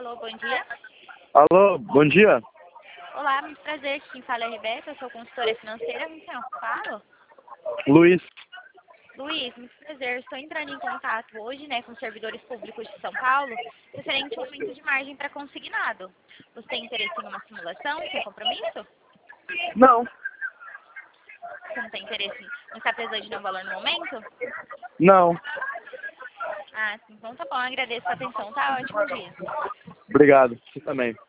Alô, bom dia. Alô, bom dia. Olá, muito prazer. Quem fala é a Rebeca, eu sou consultora financeira. Com quem eu falo? Luiz. Luiz, muito prazer. Estou entrando em contato hoje, com os servidores públicos de São Paulo, referente ao aumento de margem para consignado. Você tem interesse em uma simulação sem compromisso? Não. Você não tem interesse? Não está presente no valor no momento? Não. Ah, então tá bom. Agradeço a atenção. Tá ótimo dia. Obrigado. Você também.